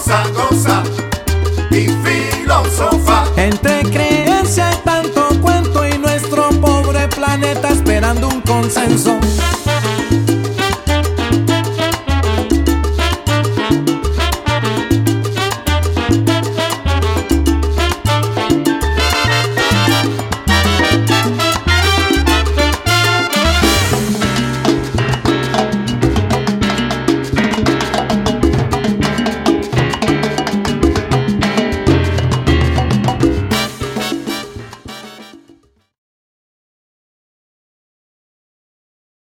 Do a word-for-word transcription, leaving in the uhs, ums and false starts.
goza, goza y filosofar. Entre creencia y tanto cuento y nuestro pobre planeta esperando un consenso.